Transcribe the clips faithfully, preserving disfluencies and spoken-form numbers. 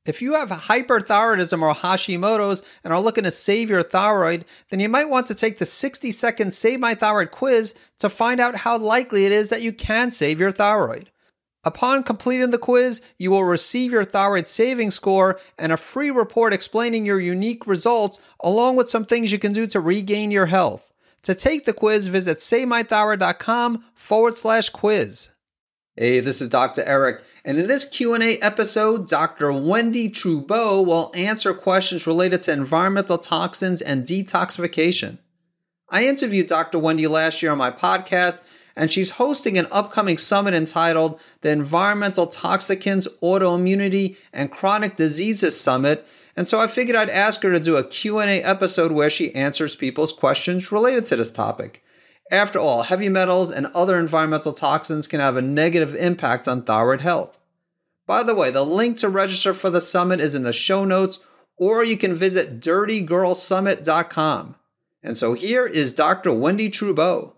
If you have hyperthyroidism or Hashimoto's and are looking to save your thyroid, then you might want to take the sixty second Save My Thyroid quiz to find out how likely it is that you can save your thyroid. Upon completing the quiz, you will receive your thyroid saving score and a free report explaining your unique results, along with some things you can do to regain your health. To take the quiz, visit savemythyroid.com forward slash quiz. Hey, this is Doctor Eric, and in this Q and A episode, Doctor Wendy Trubeau will answer questions related to environmental toxins and detoxification. I interviewed Doctor Wendy last year on my podcast, and she's hosting an upcoming summit entitled the Environmental Toxicants, Autoimmunity, and Chronic Diseases Summit, and so I figured I'd ask her to do a Q and A episode where she answers people's questions related to this topic. After all, heavy metals and other environmental toxins can have a negative impact on thyroid health. By the way, the link to register for the summit is in the show notes, or you can visit dirty girl summit dot com. And so here is Doctor Wendy Trubeau.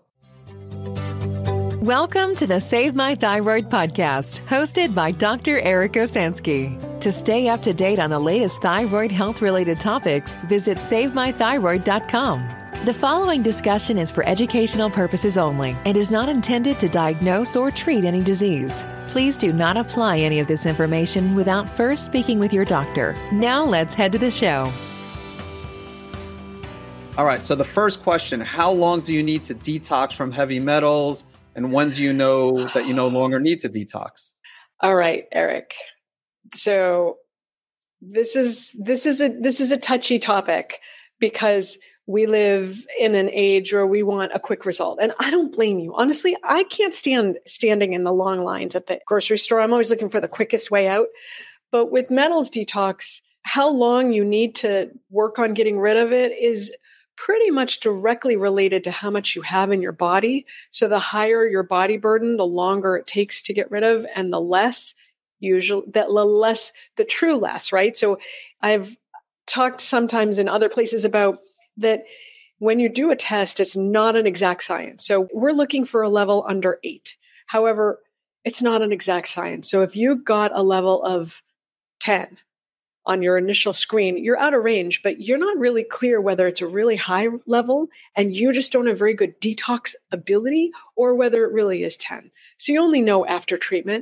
Welcome to the Save My Thyroid podcast, hosted by Doctor Eric Osansky. To stay up to date on the latest thyroid health-related topics, visit save my thyroid dot com. The following discussion is for educational purposes only and is not intended to diagnose or treat any disease. Please do not apply any of this information without first speaking with your doctor. Now let's head to the show. All right, so the first question, how long do you need to detox from heavy metals? And when do you know that you no longer need to detox? All right, Eric. So this is this is a this is a touchy topic because we live in an age where we want a quick result. And I don't blame you. Honestly, I can't stand standing in the long lines at the grocery store. I'm always looking for the quickest way out. But with metals detox, how long you need to work on getting rid of it is pretty much directly related to how much you have in your body. So the higher your body burden, the longer it takes to get rid of, and the less usually that the less the true less, right? So I've talked sometimes in other places about that when you do a test, it's not an exact science. So we're looking for a level under eight. However, it's not an exact science. So if you got a level of ten on your initial screen, you're out of range, but you're not really clear whether it's a really high level and you just don't have very good detox ability or whether it really is ten. So you only know after treatment.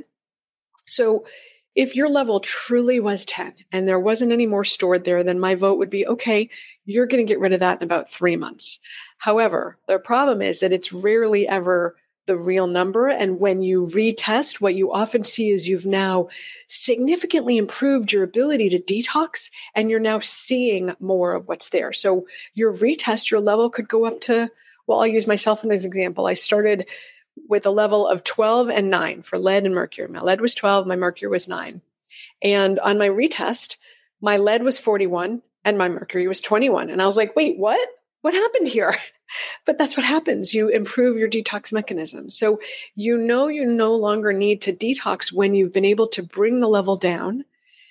So if your level truly was ten and there wasn't any more stored there, then my vote would be, okay, you're going to get rid of that in about three months. However, the problem is that it's rarely ever the real number. And when you retest, what you often see is you've now significantly improved your ability to detox, and you're now seeing more of what's there. So your retest, your level could go up to, well, I'll use myself as an example. I started with a level of twelve and nine for lead and mercury. My lead was twelve, my mercury was nine. And on my retest, my lead was forty-one and my mercury was twenty-one. And I was like, wait, what? What happened here? But that's what happens. You improve your detox mechanism. So you know you no longer need to detox when you've been able to bring the level down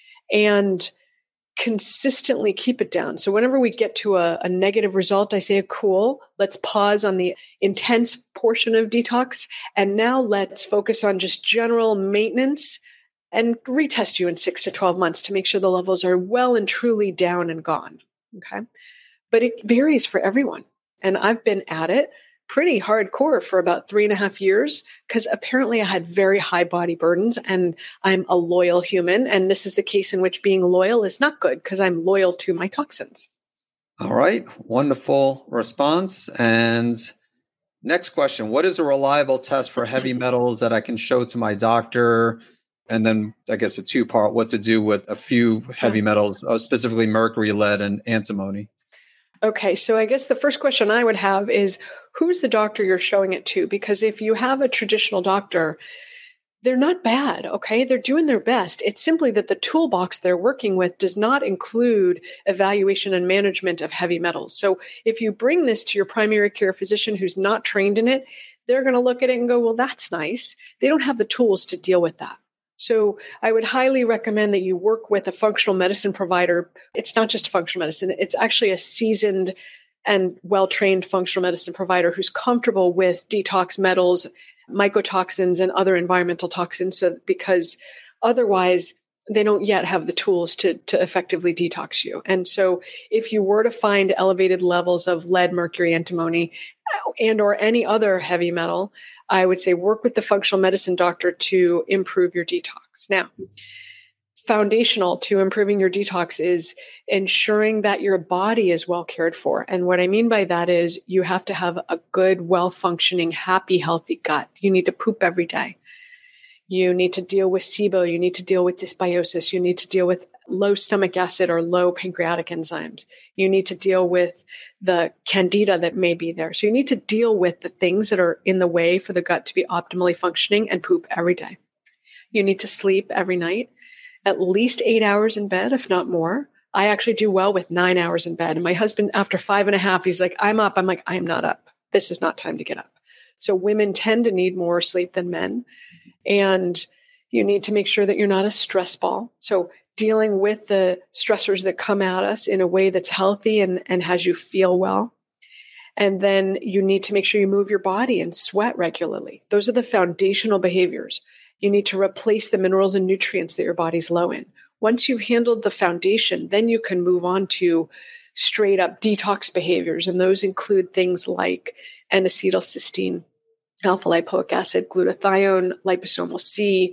and consistently keep it down. So whenever we get to a, a negative result, I say, cool, let's pause on the intense portion of detox. And now let's focus on just general maintenance and retest you in six to twelve months to make sure the levels are well and truly down and gone. Okay. But it varies for everyone. And I've been at it pretty hardcore for about three and a half years because apparently I had very high body burdens and I'm a loyal human. And this is the case in which being loyal is not good because I'm loyal to my toxins. All right. Wonderful response. And next question. What is a reliable test for heavy metals that I can show to my doctor? And then I guess a two-part, what to do with a few heavy metals, uh, specifically mercury, lead, and antimony. Okay, so I guess the first question I would have is, who's the doctor you're showing it to? Because if you have a traditional doctor, they're not bad, okay? They're doing their best. It's simply that the toolbox they're working with does not include evaluation and management of heavy metals. So if you bring this to your primary care physician who's not trained in it, they're going to look at it and go, well, that's nice. They don't have the tools to deal with that. So I would highly recommend that you work with a functional medicine provider. It's not just functional medicine. It's actually a seasoned and well-trained functional medicine provider who's comfortable with detox metals, mycotoxins, and other environmental toxins. So because otherwise, they don't yet have the tools to, to effectively detox you. And so if you were to find elevated levels of lead, mercury, antimony, and or any other heavy metal, I would say work with the functional medicine doctor to improve your detox. Now, foundational to improving your detox is ensuring that your body is well cared for. And what I mean by that is you have to have a good, well-functioning, happy, healthy gut. You need to poop every day. You need to deal with S I B O. You need to deal with dysbiosis. You need to deal with low stomach acid or low pancreatic enzymes. You need to deal with the candida that may be there. So you need to deal with the things that are in the way for the gut to be optimally functioning and poop every day. You need to sleep every night, at least eight hours in bed, if not more. I actually do well with nine hours in bed. And my husband, after five and a half, he's like, I'm up. I'm like, I'm not up. This is not time to get up. So women tend to need more sleep than men. And you need to make sure that you're not a stress ball. So dealing with the stressors that come at us in a way that's healthy and, and has you feel well. And then you need to make sure you move your body and sweat regularly. Those are the foundational behaviors. You need to replace the minerals and nutrients that your body's low in. Once you've handled the foundation, then you can move on to straight up detox behaviors. And those include things like N-acetylcysteine, alpha lipoic acid, glutathione, liposomal C,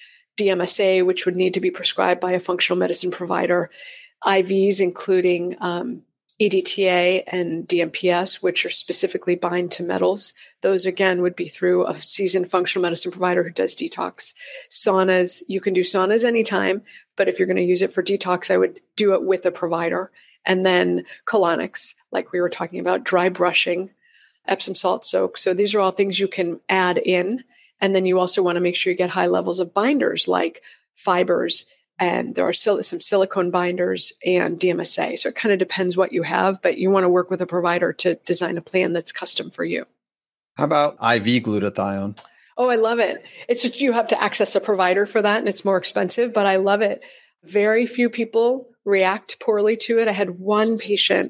D M S A, which would need to be prescribed by a functional medicine provider, I Vs, including um, E D T A and D M P S, which are specifically bind to metals. Those, again, would be through a seasoned functional medicine provider who does detox. Saunas, you can do saunas anytime, but if you're going to use it for detox, I would do it with a provider. And then colonics, like we were talking about, dry brushing, Epsom salt soak. So these are all things you can add in. And then you also want to make sure you get high levels of binders like fibers, and there are still some silicone binders and D M S A. So it kind of depends what you have, but you want to work with a provider to design a plan that's custom for you. How about I V glutathione? Oh, I love it. It's just you have to access a provider for that, and it's more expensive, but I love it. Very few people react poorly to it. I had one patient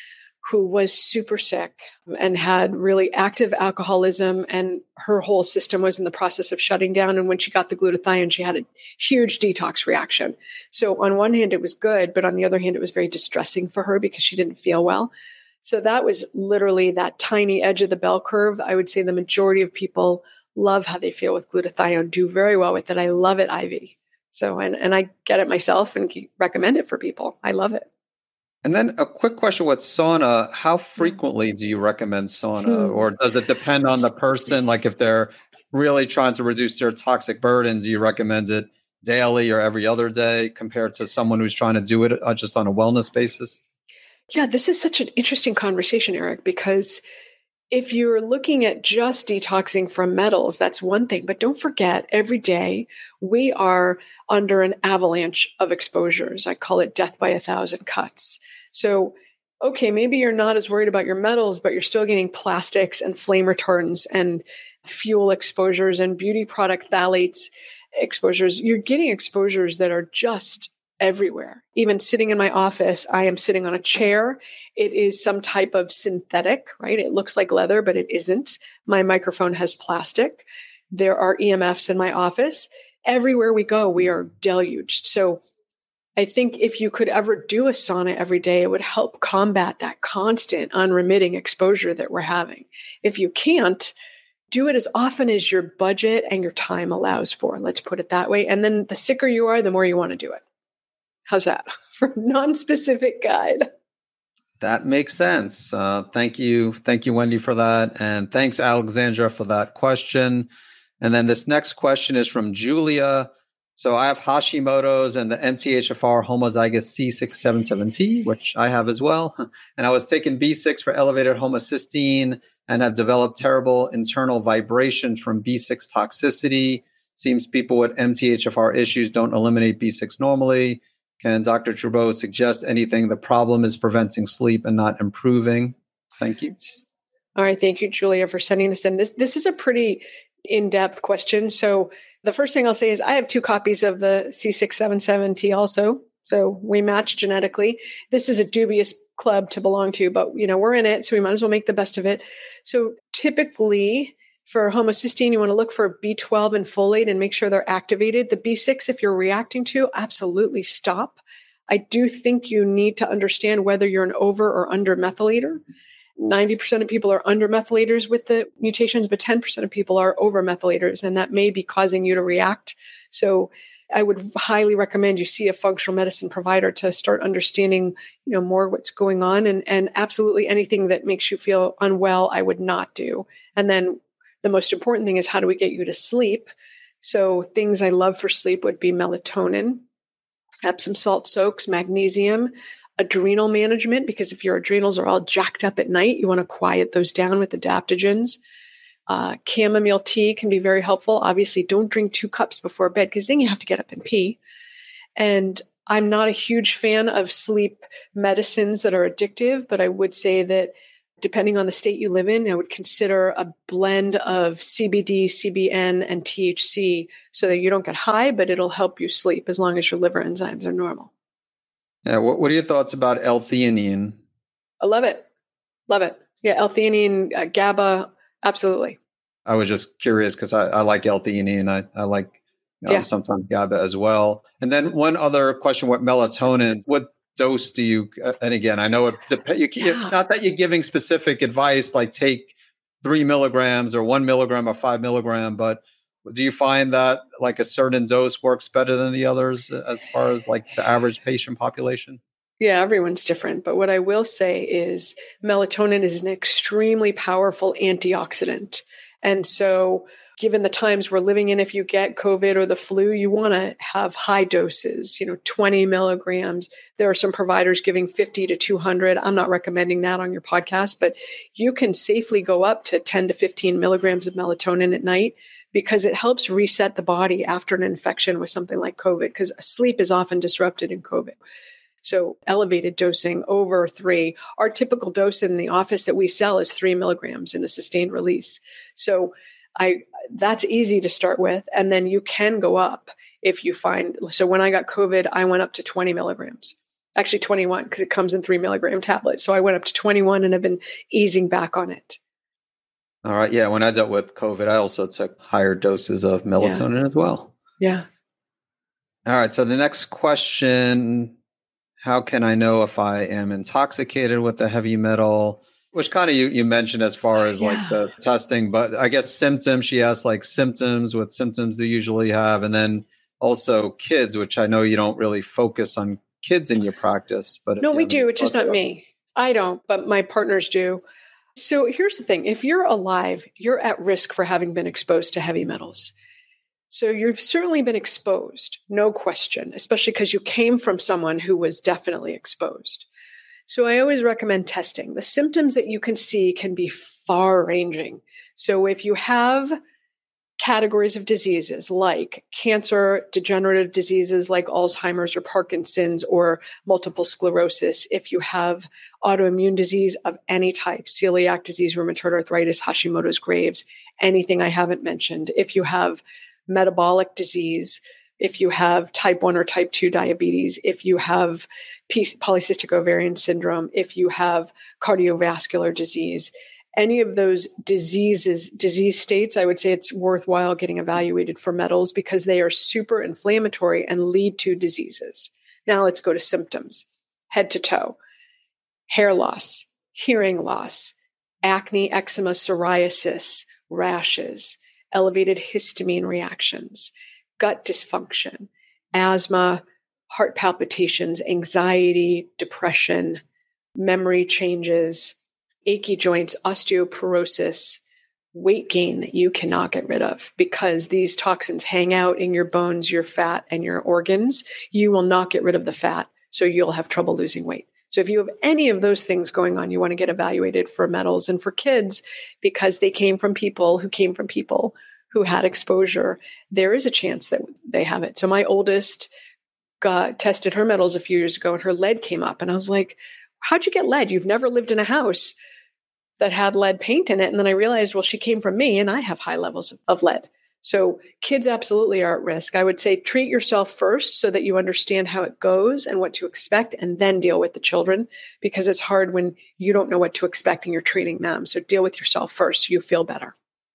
who was super sick and had really active alcoholism, and her whole system was in the process of shutting down. And when she got the glutathione, she had a huge detox reaction. So on one hand, it was good, but on the other hand, it was very distressing for her because she didn't feel well. So that was literally that tiny edge of the bell curve. I would say the majority of people love how they feel with glutathione, do very well with it. I love it I V. So, and, and I get it myself and recommend it for people. I love it. And then a quick question with sauna, how frequently do you recommend sauna? Or does it depend on the person? Like if they're really trying to reduce their toxic burden, do you recommend it daily or every other day compared to someone who's trying to do it uh, just on a wellness basis? Yeah, this is such an interesting conversation, Eric, because if you're looking at just detoxing from metals, that's one thing. But don't forget, every day we are under an avalanche of exposures. I call it death by a thousand cuts. So, okay, maybe you're not as worried about your metals, but you're still getting plastics and flame retardants and fuel exposures and beauty product phthalates exposures. You're getting exposures that are just everywhere. Even sitting in my office, I am sitting on a chair. It is some type of synthetic, right? It looks like leather, but it isn't. My microphone has plastic. There are E M Fs in my office. Everywhere we go, we are deluged. So I think if you could ever do a sauna every day, it would help combat that constant, unremitting exposure that we're having. If you can't, do it as often as your budget and your time allows for. Let's put it that way. And then the sicker you are, the more you want to do it. How's that for a non-specific guide? That makes sense. Uh, thank you. Thank you, Wendy, for that. And thanks, Alexandra, for that question. And then this next question is from Julia. So I have Hashimoto's and the M T H F R homozygous C six seventy-seven T, which I have as well. And I was taking B six for elevated homocysteine and have developed terrible internal vibration from B six toxicity. Seems people with M T H F R issues don't eliminate B six normally. Can Doctor Trubeau suggest anything? The problem is preventing sleep and not improving. Thank you. All right. Thank you, Julia, for sending this in. This, this is a pretty in-depth question. So the first thing I'll say is I have two copies of the C six seventy-seven T also. So we match genetically. This is a dubious club to belong to, but you know, we're in it, so we might as well make the best of it. So typically For homocysteine, you want to look for B twelve and folate and make sure they're activated. The B six, if you're reacting to, absolutely stop. I do think you need to understand whether you're an over or under methylator. ninety percent of people are under methylators with the mutations, but ten percent of people are over methylators, and that may be causing you to react. So I would highly recommend you see a functional medicine provider to start understanding, you know, more what's going on, and, and absolutely anything that makes you feel unwell, I would not do. And then the most important thing is, how do we get you to sleep? So things I love for sleep would be melatonin, Epsom salt soaks, magnesium, adrenal management, because if your adrenals are all jacked up at night, you want to quiet those down with adaptogens. Uh, chamomile tea can be very helpful. Obviously, don't drink two cups before bed, because then you have to get up and pee. And I'm not a huge fan of sleep medicines that are addictive, but I would say that depending on the state you live in, I would consider a blend of C B D, C B N, and T H C so that you don't get high, but it'll help you sleep as long as your liver enzymes are normal. Yeah. What, what are your thoughts about L-theanine? I love it. Love it. Yeah. L-theanine, uh, GABA. Absolutely. I was just curious because I, I like L-theanine. I, I like um, yeah. sometimes GABA as well. And then one other question with melatonin, what dose do you, and again, I know it depends, you, yeah. not that you're giving specific advice, like take three milligrams or one milligram or five milligram, but do you find that like a certain dose works better than the others as far as like the average patient population? Yeah, everyone's different. But what I will say is melatonin is an extremely powerful antioxidant. And so given the times we're living in, if you get COVID or the flu, you want to have high doses, you know, twenty milligrams. There are some providers giving fifty to two hundred. I'm not recommending that on your podcast, but you can safely go up to ten to fifteen milligrams of melatonin at night, because it helps reset the body after an infection with something like COVID, because sleep is often disrupted in COVID. So elevated dosing over three. Our typical dose in the office that we sell is three milligrams in a sustained release. So I that's easy to start with. And then you can go up if you find. So when I got COVID, I went up to twenty milligrams, actually twenty-one, because it comes in three milligram tablets. So I went up to twenty-one and have been easing back on it. All right. Yeah. When I dealt with COVID, I also took higher doses of melatonin yeah. as well. Yeah. All right. So the next question, how can I know if I am intoxicated with a heavy metal? Which kind of you, you mentioned as far as yeah. like the testing, but I guess symptoms, she asked like symptoms, what symptoms do you usually have? And then also kids, which I know you don't really focus on kids in your practice. But no, we do. It's just not me. I don't, but my partners do. So here's the thing. If you're alive, you're at risk for having been exposed to heavy metals. So you've certainly been exposed, no question, especially because you came from someone who was definitely exposed. So I always recommend testing. The symptoms that you can see can be far-ranging. So if you have categories of diseases like cancer, degenerative diseases like Alzheimer's or Parkinson's or multiple sclerosis, if you have autoimmune disease of any type, celiac disease, rheumatoid arthritis, Hashimoto's, Graves, anything I haven't mentioned, if you have metabolic disease, if you have type one or type two diabetes, if you have polycystic ovarian syndrome, if you have cardiovascular disease, any of those diseases, disease states, I would say it's worthwhile getting evaluated for metals because they are super inflammatory and lead to diseases. Now let's go to symptoms. Head to toe, hair loss, hearing loss, acne, eczema, psoriasis, rashes, elevated histamine reactions, gut dysfunction, asthma, heart palpitations, anxiety, depression, memory changes, achy joints, osteoporosis, weight gain that you cannot get rid of because these toxins hang out in your bones, your fat, and your organs. You will not get rid of the fat, so you'll have trouble losing weight. So if you have any of those things going on, you want to get evaluated for metals. And for kids, because they came from people who came from people who had exposure, there is a chance that they have it. So my oldest got tested her metals a few years ago and her lead came up. And I was like, how'd you get lead? You've never lived in a house that had lead paint in it. And then I realized, well, she came from me and I have high levels of, of lead. So kids absolutely are at risk. I would say treat yourself first so that you understand how it goes and what to expect, and then deal with the children, because it's hard when you don't know what to expect and you're treating them. So deal with yourself first so you feel better.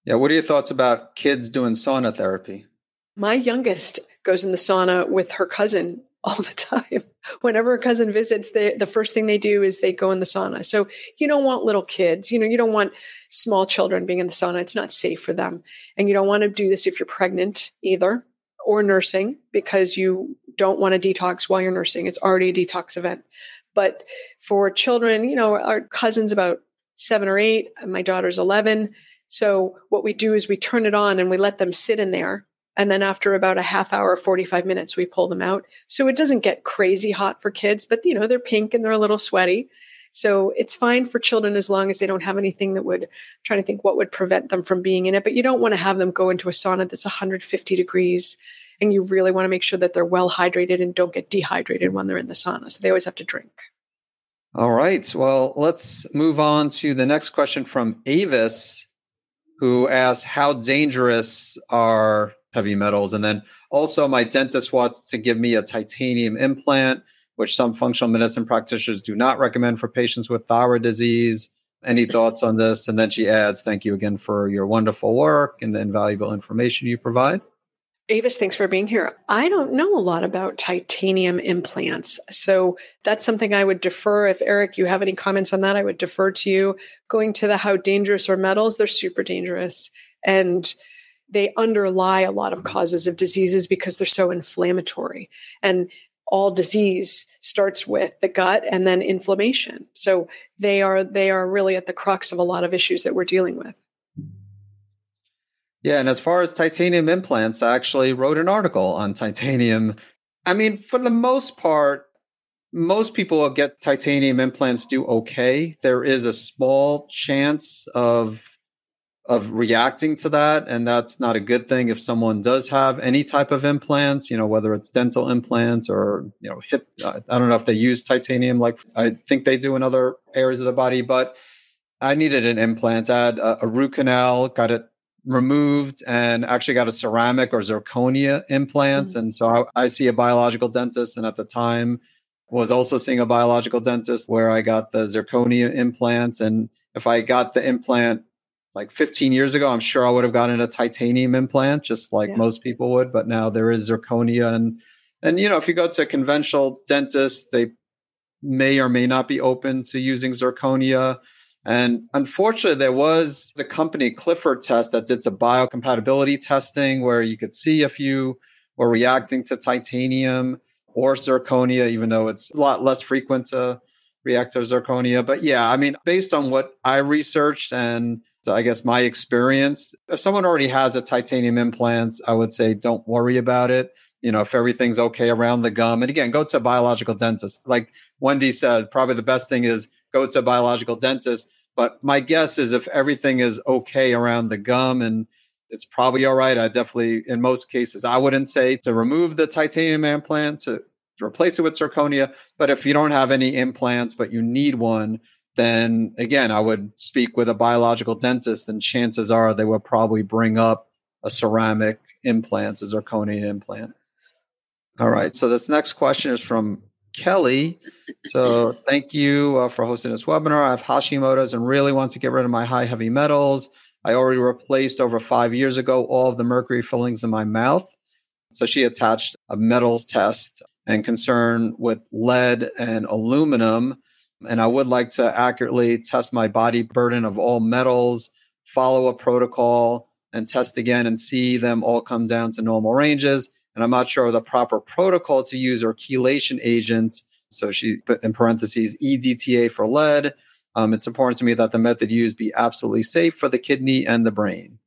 Yeah. What are your thoughts about kids doing sauna therapy? My youngest goes in the sauna with her cousin all the time. Whenever her cousin visits, they, the first thing they do is they go in the sauna. So you don't want little kids, you know, you don't want small children being in the sauna. It's not safe for them. And you don't want to do this if you're pregnant either, or nursing, because you don't want to detox while you're nursing. It's already a detox event. But for children, you know, our cousin's about seven or eight, my daughter's eleven. So what we do is we turn it on and we let them sit in there. And then after about a half hour, forty-five minutes, we pull them out. So it doesn't get crazy hot for kids, but you know, they're pink and they're a little sweaty. So it's fine for children as long as they don't have anything that would, I'm trying to think what would prevent them from being in it. But you don't want to have them go into a sauna that's one hundred fifty degrees. And you really want to make sure that they're well hydrated and don't get dehydrated when they're in the sauna. So they always have to drink. All right. Well, let's move on to the next question from Avis, who asks, how dangerous are heavy metals? And then also, my dentist wants to give me a titanium implant, which some functional medicine practitioners do not recommend for patients with thyroid disease. Any thoughts on this? And then she adds, thank you again for your wonderful work and the invaluable information you provide. Avis, thanks for being here. I don't know a lot about titanium implants. So that's something I would defer. If Eric, you have any comments on that, I would defer to you. Going to the how dangerous are metals, they're super dangerous. And they underlie a lot of causes of diseases because they're so inflammatory. And all disease starts with the gut and then inflammation. So they are they are really at the crux of a lot of issues that we're dealing with. Yeah, and as far as titanium implants, I actually wrote an article on titanium. I mean, for the most part, most people who get titanium implants do okay. There is a small chance of of reacting to that, and that's not a good thing if someone does have any type of implants, you know, whether it's dental implants or, you know, hip. I don't know if they use titanium like I think they do in other areas of the body, but I needed an implant. I had a, a root canal, got it removed, and actually got a ceramic or zirconia implants. Mm-hmm. And so I, I see a biological dentist, and at the time was also seeing a biological dentist where I got the zirconia implants. And if I got the implant like fifteen years ago, I'm sure I would have gotten a titanium implant, just like yeah. most people would. But now there is zirconia. And, and, you know, if you go to a conventional dentist, they may or may not be open to using zirconia. And unfortunately, there was the company Clifford Test that did some biocompatibility testing where you could see if you were reacting to titanium or zirconia, even though it's a lot less frequent to react to zirconia. But yeah, I mean, based on what I researched and I guess my experience, if someone already has a titanium implant, I would say don't worry about it. You know, if everything's okay around the gum. And again, go to a biological dentist. Like Wendy said, probably the best thing is go to a biological dentist. But my guess is if everything is okay around the gum and it's probably all right, I definitely, in most cases, I wouldn't say to remove the titanium implant, to, to replace it with zirconia. But if you don't have any implants, but you need one, then again, I would speak with a biological dentist, and chances are they will probably bring up a ceramic implant, a zirconia implant. All right. So this next question is from Kelly. So thank you uh, for hosting this webinar. I have Hashimoto's and really want to get rid of my high heavy metals. I already replaced over five years ago all of the mercury fillings in my mouth. So she attached a metals test and concern with lead and aluminum. And I would like to accurately test my body burden of all metals, follow a protocol, and test again and see them all come down to normal ranges. And I'm not sure of the proper protocol to use or chelation agent. So she put in parentheses E D T A for lead. Um, it's important to me that the method used be absolutely safe for the kidney and the brain.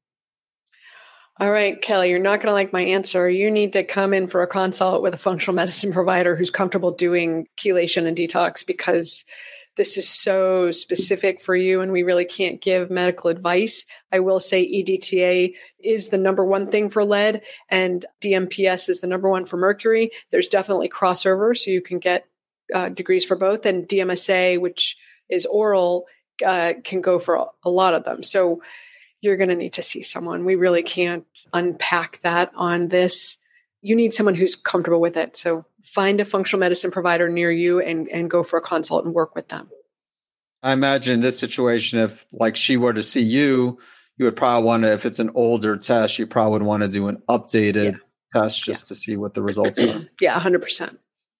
All right, Kelly, you're not going to like my answer. You need to come in for a consult with a functional medicine provider who's comfortable doing chelation and detox, because this is so specific for you and we really can't give medical advice. I will say E D T A is the number one thing for lead and D M P S is the number one for mercury. There's definitely crossover, so you can get uh, degrees for both. And D M S A, which is oral, uh, can go for a, a lot of them. So you're going to need to see someone. We really can't unpack that on this. You need someone who's comfortable with it. So find a functional medicine provider near you and, and go for a consult and work with them. I imagine in this situation, if like she were to see you, you would probably want to, if it's an older test, you probably would want to do an updated yeah. test just yeah. to see what the results are. Yeah, one hundred percent.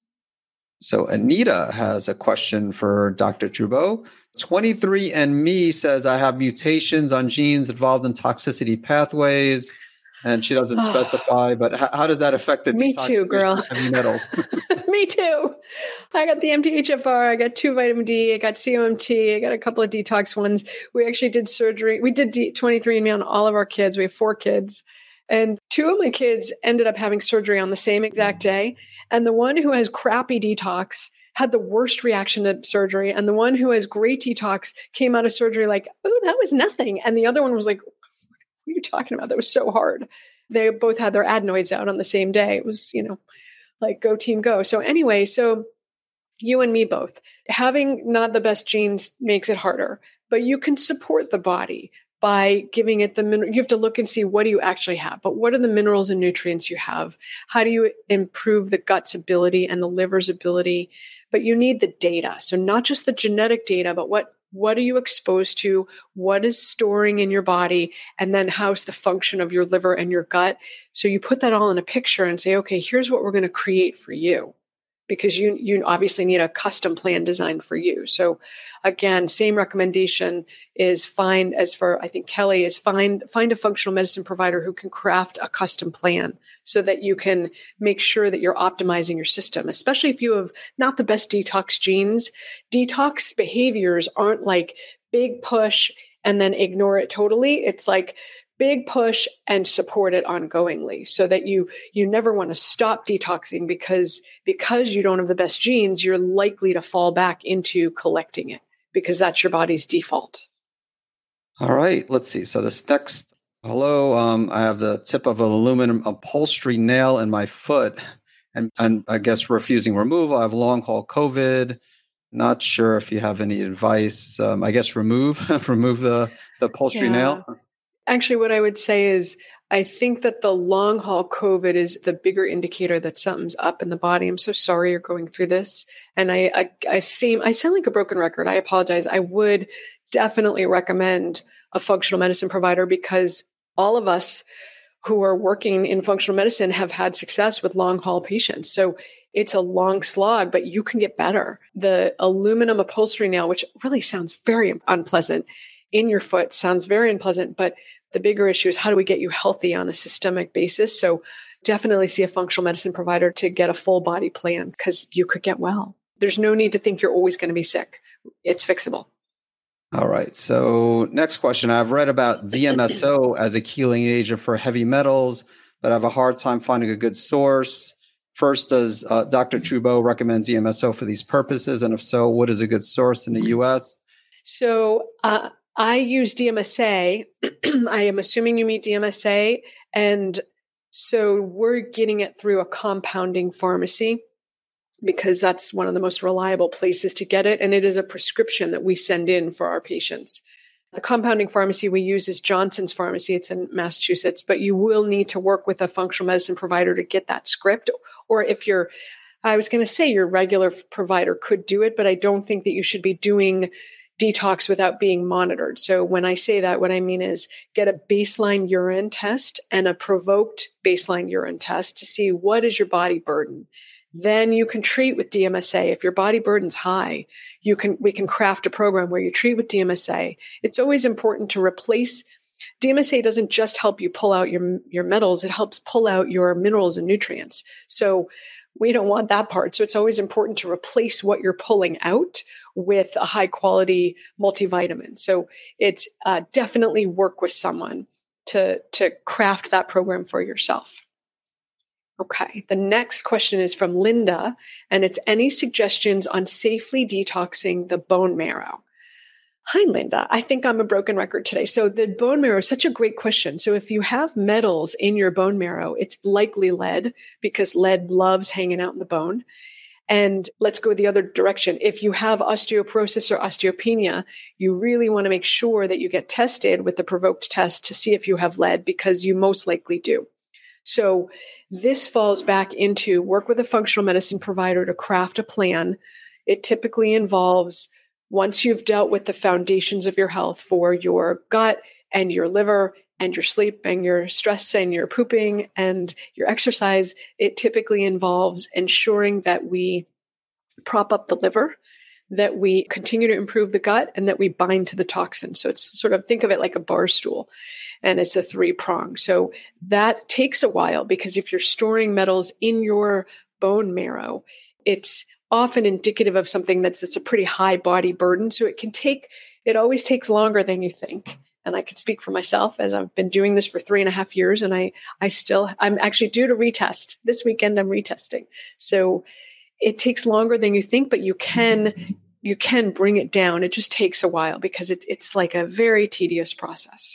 So Anita has a question for Doctor Troubeau. twenty-three and me says I have mutations on genes involved in toxicity pathways, and she doesn't specify, but how, how does that affect the Me too, girl. Heavy metal? Me too. I got the M T H F R, I got two vitamin D, I got C O M T, I got a couple of detox ones. We actually did surgery. We did D- twenty-three and me on all of our kids. We have four kids. And two of my kids ended up having surgery on the same exact day. And the one who has crappy detox had the worst reaction to surgery. And the one who has great detox came out of surgery like, oh, that was nothing. And the other one was like, what are you talking about? That was so hard. They both had their adenoids out on the same day. It was, you know, like go team go. So anyway, so you and me both. Having not the best genes makes it harder, but you can support the body by giving it the min- you have to look and see what do you actually have, but what are the minerals and nutrients you have? How do you improve the gut's ability and the liver's ability? But you need the data. So not just the genetic data, but what what are you exposed to? What is storing in your body? And then how's the function of your liver and your gut? So you put that all in a picture and say, okay, here's what we're going to create for you. Because you you obviously need a custom plan designed for you. So again, same recommendation is find, as for I think Kelly, is find find a functional medicine provider who can craft a custom plan so that you can make sure that you're optimizing your system, especially if you have not the best detox genes. Detox behaviors aren't like big push and then ignore it totally. It's like big push and support it ongoingly so that you you never want to stop detoxing because because you don't have the best genes, you're likely to fall back into collecting it because that's your body's default. All right, let's see. So this next, hello, um, I have the tip of an aluminum upholstery nail in my foot and, and I guess refusing removal. I have long haul COVID. Not sure if you have any advice. Um, I guess remove remove the, the upholstery yeah. nail. Actually, what I would say is I think that the long haul COVID is the bigger indicator that something's up in the body. I'm so sorry you're going through this. And I, I, I seem, I sound like a broken record. I apologize. I would definitely recommend a functional medicine provider because all of us who are working in functional medicine have had success with long haul patients. So it's a long slog, but you can get better. The aluminum upholstery nail, which really sounds very unpleasant in your foot, sounds very unpleasant, but the bigger issue is how do we get you healthy on a systemic basis? So definitely see a functional medicine provider to get a full body plan because you could get well. There's no need to think you're always going to be sick. It's fixable. All right. So next question. I've read about D M S O as a healing agent for heavy metals, but I have a hard time finding a good source. First, does uh, Doctor Troubeau recommend D M S O for these purposes? And if so, what is a good source in the U S? So uh, I use D M S A. I am assuming you meet D M S A. And so we're getting it through a compounding pharmacy because that's one of the most reliable places to get it. And it is a prescription that we send in for our patients. The compounding pharmacy we use is Johnson's Pharmacy. It's in Massachusetts, but you will need to work with a functional medicine provider to get that script. Or if you're, I was going to say your regular provider could do it, but I don't think that you should be doing detox without being monitored. So when I say that, what I mean is get a baseline urine test and a provoked baseline urine test to see what is your body burden. Then you can treat with D M S A. If your body burden's high, you can we can craft a program where you treat with D M S A. It's always important to replace. D M S A doesn't just help you pull out your, your metals, it helps pull out your minerals and nutrients. So we don't want that part. So it's always important to replace what you're pulling out with a high quality multivitamin. So it's uh, definitely work with someone to, to craft that program for yourself. Okay. The next question is from Linda, and it's any suggestions on safely detoxing the bone marrow? Hi, Linda. I think I'm a broken record today. So the bone marrow is such a great question. So if you have metals in your bone marrow, it's likely lead because lead loves hanging out in the bone. And let's go the other direction. If you have osteoporosis or osteopenia, you really want to make sure that you get tested with the provoked test to see if you have lead because you most likely do. So this falls back into work with a functional medicine provider to craft a plan. It typically involves, once you've dealt with the foundations of your health for your gut and your liver and your sleep and your stress and your pooping and your exercise, it typically involves ensuring that we prop up the liver, that we continue to improve the gut, and that we bind to the toxin. So it's sort of, think of it like a bar stool, and it's a three prong. So that takes a while, because if you're storing metals in your bone marrow, it's often indicative of something that's, that's a pretty high body burden. So it can take, it always takes longer than you think. And I can speak for myself, as I've been doing this for three and a half years. And I, I still, I'm actually due to retest this weekend. I'm retesting. So it takes longer than you think, but you can, you can bring it down. It just takes a while, because it, it's like a very tedious process.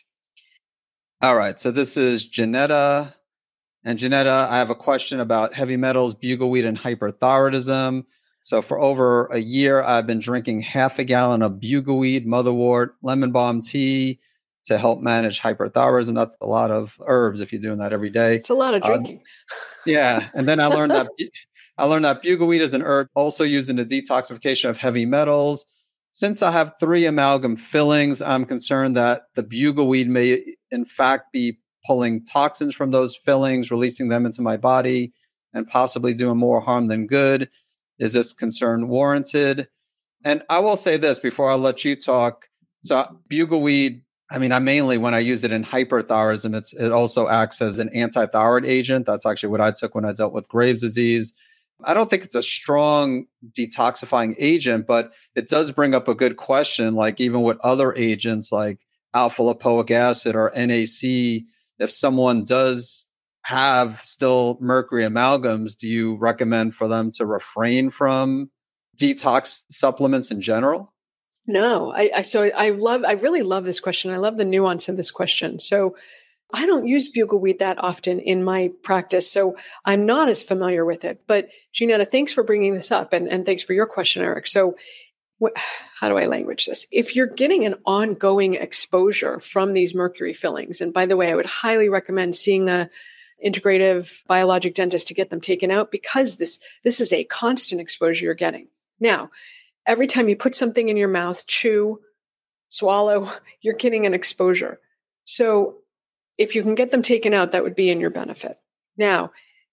All right. So this is Janetta. And Janetta, I have a question about heavy metals, bugleweed, and hyperthyroidism. So for over a year, I've been drinking half a gallon of bugleweed, motherwort, lemon balm tea to help manage hyperthyroidism. That's a lot of herbs if you're doing that every day. It's a lot of drinking. Uh, yeah. And then I learned that I learned that bugleweed is an herb also used in the detoxification of heavy metals. Since I have three amalgam fillings, I'm concerned that the bugleweed may in fact be pulling toxins from those fillings, releasing them into my body, and possibly doing more harm than good. Is this concern warranted? And I will say this before I let you talk. So bugleweed, I mean, I mainly, when I use it in hyperthyroidism, it's, it also acts as an anti-thyroid agent. That's actually what I took when I dealt with Graves' disease. I don't think it's a strong detoxifying agent, but it does bring up a good question, like even with other agents like alpha-lipoic acid or N A C, if someone does have still mercury amalgams, do you recommend for them to refrain from detox supplements in general? No, I, I so I love, I really love this question. I love the nuance of this question. So I don't use bugleweed that often in my practice, so I'm not as familiar with it. But Janetta, thanks for bringing this up, and, and thanks for your question, Eric. So what, how do I language this? If you're getting an ongoing exposure from these mercury fillings, and by the way, I would highly recommend seeing a integrative biologic dentist to get them taken out, because this, this is a constant exposure you're getting. Now, every time you put something in your mouth, chew, swallow, you're getting an exposure. So if you can get them taken out, that would be in your benefit. Now,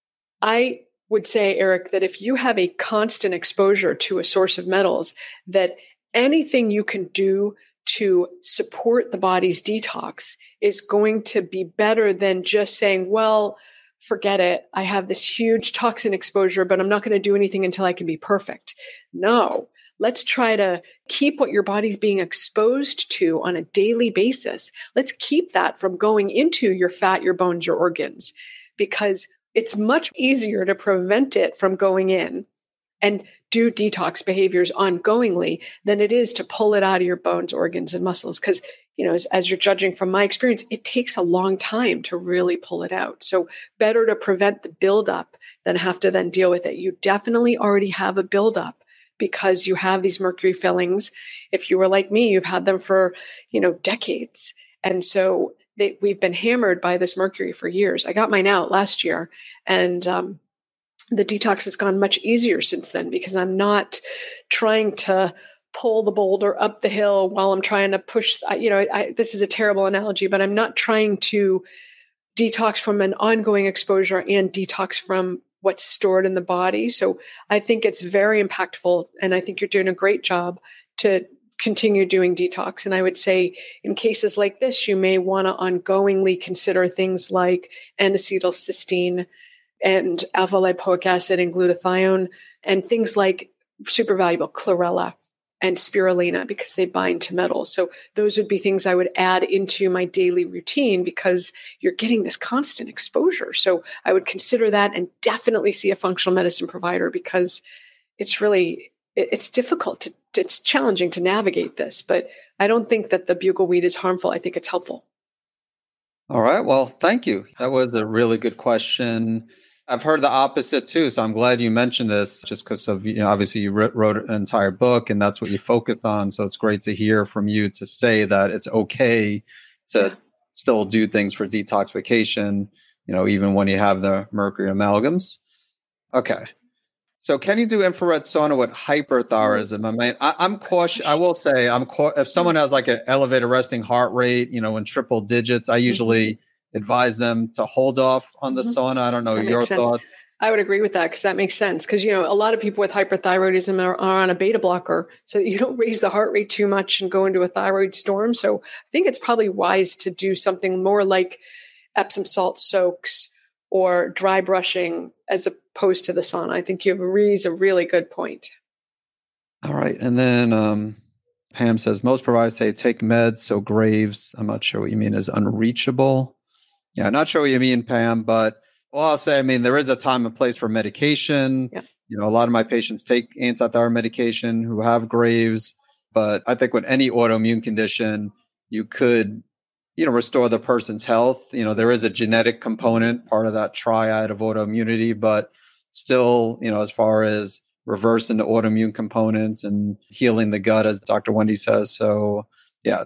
I would say, Eric, that if you have a constant exposure to a source of metals, that anything you can do to support the body's detox is going to be better than just saying, well, forget it. I have this huge toxin exposure, but I'm not going to do anything until I can be perfect. No, let's try to keep what your body's being exposed to on a daily basis. Let's keep that from going into your fat, your bones, your organs, because it's much easier to prevent it from going in and do detox behaviors ongoingly than it is to pull it out of your bones, organs, and muscles. Because, you know, as, as you're judging from my experience, it takes a long time to really pull it out. So better to prevent the buildup than have to then deal with it. You definitely already have a buildup because you have these mercury fillings. If you were like me, you've had them for, you know, decades. And so they, we've been hammered by this mercury for years. I got mine out last year, and um, the detox has gone much easier since then because I'm not trying to pull the boulder up the hill while I'm trying to push, you know, I, this is a terrible analogy, but I'm not trying to detox from an ongoing exposure and detox from what's stored in the body. So I think it's very impactful, and I think you're doing a great job to continue doing detox. And I would say in cases like this, you may want to ongoingly consider things like N-acetylcysteine and alpha-lipoic acid and glutathione, and things like super valuable chlorella and spirulina, because they bind to metals. So those would be things I would add into my daily routine because you're getting this constant exposure. So I would consider that, and definitely see a functional medicine provider, because it's really, it's difficult to, it's challenging to navigate this, but I don't think that the bugleweed is harmful. I think it's helpful. All right. Well, thank you. That was a really good question. I've heard the opposite too, so I'm glad you mentioned this, just because of, you know, obviously you wrote an entire book and that's what you focus on. So it's great to hear from you to say that it's okay to yeah. still do things for detoxification, you know, even when you have the mercury amalgams. Okay. So can you do infrared sauna with hyperthyroidism? I mean, I, I'm cautious. I will say I'm cau- if someone has like an elevated resting heart rate, you know, in triple digits, I usually mm-hmm. advise them to hold off on the mm-hmm. sauna. I don't know that your thoughts. I would agree with that because that makes sense. Because, you know, a lot of people with hyperthyroidism are, are on a beta blocker, so you don't raise the heart rate too much and go into a thyroid storm. So I think it's probably wise to do something more like Epsom salt soaks or dry brushing as opposed to the sauna. I think you have raised a really good point. All right. And then um, Pam says, most providers say take meds, so Graves, I'm not sure what you mean, is unreachable. Yeah, not sure what you mean, Pam, but well, I'll say, I mean, there is a time and place for medication. Yeah. You know, a lot of my patients take antithyroid medication who have Graves, but I think with any autoimmune condition, you could, you know, restore the person's health. You know, there is a genetic component, part of that triad of autoimmunity, but still, you know, as far as reversing the autoimmune components and healing the gut, as Doctor Wendy says. So, yeah.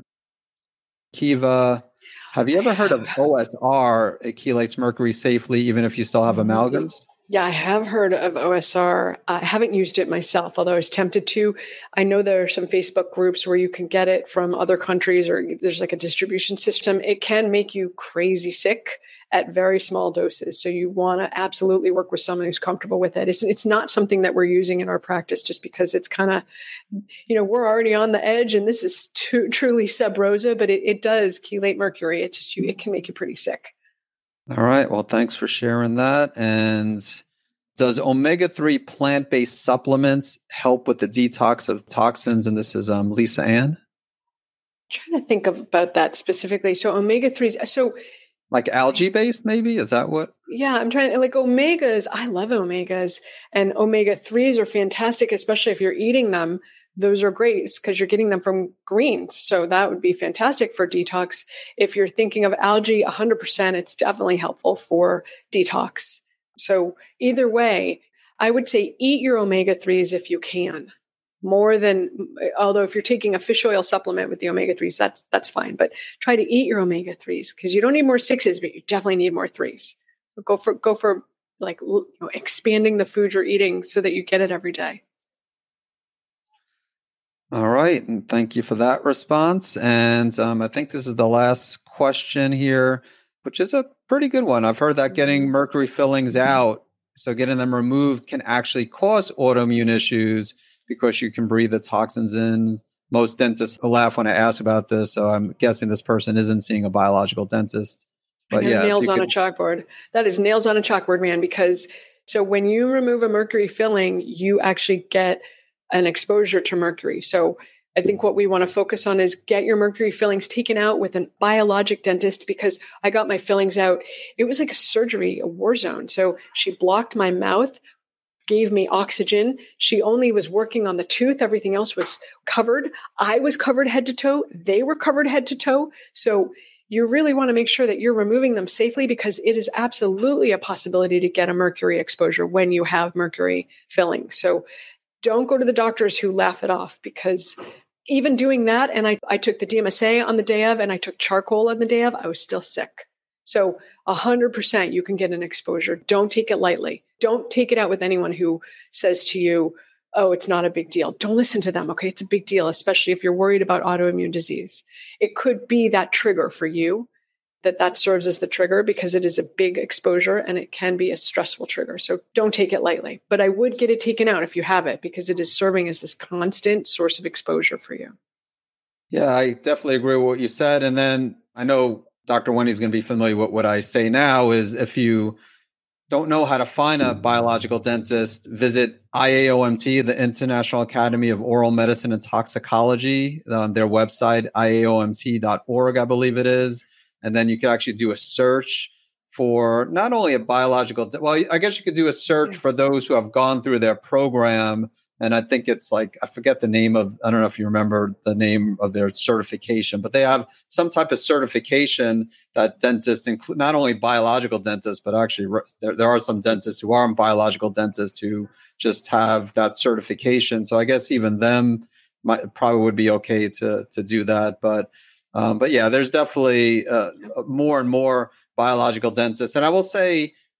Kiva, have you ever heard of O S R? It chelates mercury safely, even if you still have amalgams? Yeah, I have heard of O S R. I haven't used it myself, although I was tempted to. I know there are some Facebook groups where you can get it from other countries, or there's like a distribution system. It can make you crazy sick at very small doses. So you want to absolutely work with someone who's comfortable with it. It's it's not something that we're using in our practice just because it's kind of, you know, we're already on the edge and this is too, truly sub rosa, but it, it does chelate mercury. It just, you, it can make you pretty sick. All right. Well, thanks for sharing that. And does omega three plant-based supplements help with the detox of toxins? And this is um, Lisa Ann. I'm trying to think of, about that specifically. So omega threes, so like algae-based, maybe? Is that what? Yeah, I'm trying, like omegas, I love omegas, and omega threes are fantastic, especially if you're eating them. Those are great because you're getting them from greens. So that would be fantastic for detox. If you're thinking of algae, one hundred percent, it's definitely helpful for detox. So either way, I would say eat your omega threes if you can. More than, although if you're taking a fish oil supplement with the omega threes, that's that's fine. But try to eat your omega threes because you don't need more sixes, but you definitely need more threes. So go for go for like you know, expanding the food you're eating so that you get it every day. All right, and thank you for that response. And um, I think this is the last question here, which is a pretty good one. I've heard that getting mercury fillings out, so getting them removed, can actually cause autoimmune issues because you can breathe the toxins in. Most dentists laugh when I ask about this, so I'm guessing this person isn't seeing a biological dentist. But yeah, nails on could... a chalkboard. That is nails on a chalkboard, man, because so when you remove a mercury filling, you actually get an exposure to mercury. So I think what we want to focus on is get your mercury fillings taken out with a biologic dentist, because I got my fillings out. It was like a surgery, a war zone. So she blocked my mouth, gave me oxygen. She only was working on the tooth. Everything else was covered. I was covered head to toe. They were covered head to toe. So you really want to make sure that you're removing them safely, because it is absolutely a possibility to get a mercury exposure when you have mercury fillings. So don't go to the doctors who laugh it off, because even doing that, and I, I took the D M S A on the day of, and I took charcoal on the day of, I was still sick. So one hundred percent you can get an exposure. Don't take it lightly. Don't take it out with anyone who says to you, oh, it's not a big deal. Don't listen to them, okay? It's a big deal, especially if you're worried about autoimmune disease. It could be that trigger for you, that that serves as the trigger, because it is a big exposure and it can be a stressful trigger. So don't take it lightly. But I would get it taken out if you have it, because it is serving as this constant source of exposure for you. Yeah, I definitely agree with what you said. And then I know Doctor Wendy's going to be familiar with what I say now is if you don't know how to find a biological dentist, visit I A O M T, the International Academy of Oral Medicine and Toxicology, um, their website, I A O M T dot org, I believe it is. And then you can actually do a search for not only a biological, well, I guess you could do a search for those who have gone through their program. And I think it's like, I forget the name of, I don't know if you remember the name of their certification, but they have some type of certification that dentists include, not only biological dentists, but actually there, there are some dentists who aren't biological dentists who just have that certification. So I guess even them might probably would be okay to to do that. But Um, but yeah, there's definitely uh, more and more biological dentists. And I will say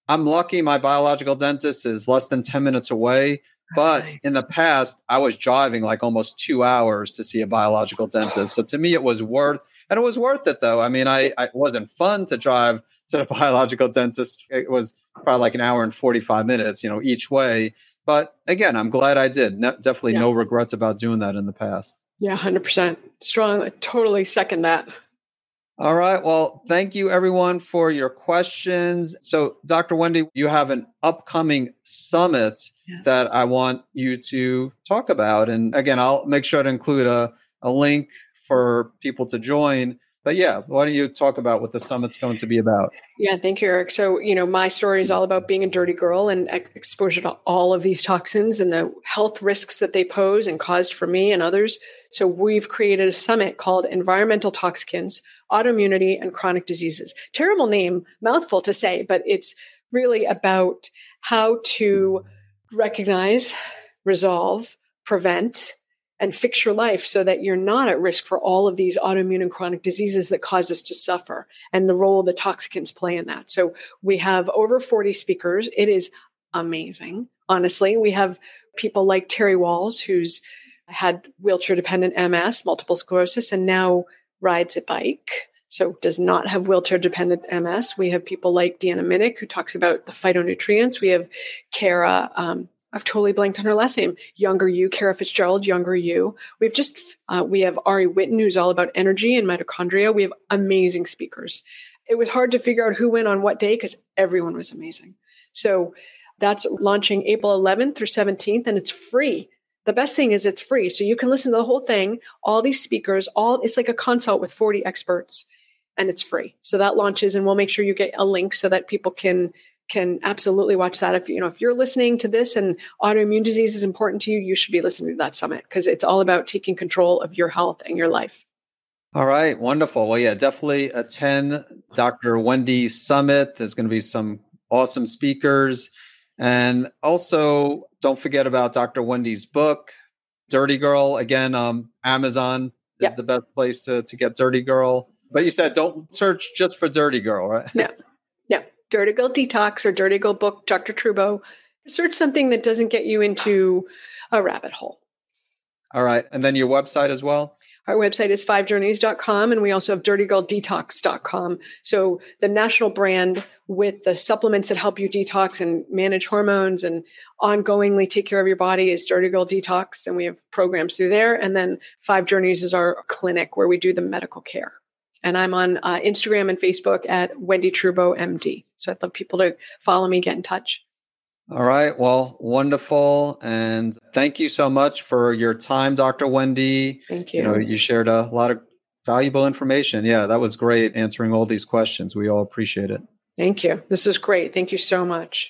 I'm lucky my biological dentist is less than ten minutes away. But Nice. in the past, I was driving like almost two hours to see a biological dentist. So to me, it was worth, and it was worth it though. I mean, I, I it wasn't fun to drive to the biological dentist. It was probably like an hour and forty-five minutes, you know, each way. But again, I'm glad I did. Ne- definitely Yeah. no regrets about doing that in the past. Yeah, one hundred percent. Strong. I totally second that. All right. Well, thank you everyone for your questions. So Doctor Wendy, you have an upcoming summit Yes. that I want you to talk about. And again, I'll make sure to include a, a link for people to join. But yeah, why don't you talk about what the summit's going to be about? Yeah, thank you, Eric. So, you know, my story is all about being a dirty girl and ex- exposure to all of these toxins and the health risks that they pose and caused for me and others. So we've created a summit called Environmental Toxicants, Autoimmunity, and Chronic Diseases. Terrible name, mouthful to say, but it's really about how to recognize, resolve, prevent, and fix your life so that you're not at risk for all of these autoimmune and chronic diseases that cause us to suffer, and the role the toxicants play in that. So we have over forty speakers. It is amazing. Honestly, we have people like Terry Walls, who's had wheelchair dependent M S, multiple sclerosis, and now rides a bike. So does not have wheelchair dependent M S. We have people like Deanna Minnick, who talks about the phytonutrients. We have Kara, um, I've totally blanked on her last name. Younger You, Kara Fitzgerald, Younger You. We've just, uh, we have Ari Witten, who's all about energy and mitochondria. We have amazing speakers. It was hard to figure out who went on what day because everyone was amazing. So that's launching April eleventh through seventeenth, and it's free. The best thing is it's free. So you can listen to the whole thing, all these speakers, all it's like a consult with forty experts, and it's free. So that launches, and we'll make sure you get a link so that people can can absolutely watch that. If you know, if you're listening to this and autoimmune disease is important to you, you should be listening to that summit because it's all about taking control of your health and your life. All right. Wonderful. Well, yeah, definitely attend Doctor Wendy's summit. There's going to be some awesome speakers. And also don't forget about Doctor Wendy's book, Dirty Girl. Again, um, Amazon is Yeah. the best place to, to get Dirty Girl. But you said don't search just for Dirty Girl, right? Yeah. Yeah. Dirty Girl Detox or Dirty Girl Book, Doctor Trubo. Search something that doesn't get you into a rabbit hole. All right. And then your website as well? Our website is five journeys dot com, and we also have dirty girl detox dot com. So the national brand with the supplements that help you detox and manage hormones and ongoingly take care of your body is Dirty Girl Detox, and we have programs through there. And then Five Journeys is our clinic where we do the medical care. And I'm on uh, Instagram and Facebook at Wendy Trubo M D. So I'd love people to follow me, get in touch. All right. Well, wonderful. And thank you so much for your time, Doctor Wendy. Thank you. You know, you shared a lot of valuable information. Yeah, that was great answering all these questions. We all appreciate it. Thank you. This was great. Thank you so much.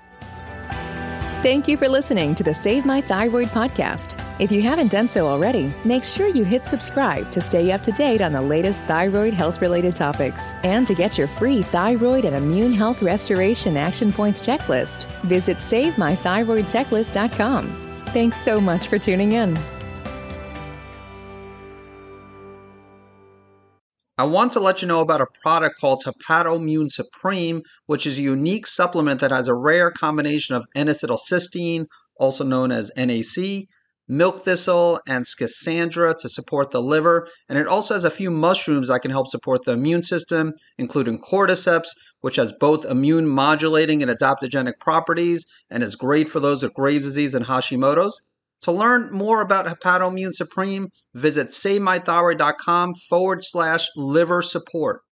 Thank you for listening to the Save My Thyroid podcast. If you haven't done so already, make sure you hit subscribe to stay up to date on the latest thyroid health-related topics. And to get your free thyroid and immune health restoration action points checklist, visit save my thyroid checklist dot com. Thanks so much for tuning in. I want to let you know about a product called Hepatoimmune Supreme, which is a unique supplement that has a rare combination of N-acetylcysteine, also known as N A C, milk thistle, and schisandra to support the liver. And it also has a few mushrooms that can help support the immune system, including cordyceps, which has both immune modulating and adaptogenic properties and is great for those with Graves' disease and Hashimoto's. To learn more about Hepatoimmune Supreme, visit savemythyroid.com forward slash liver support.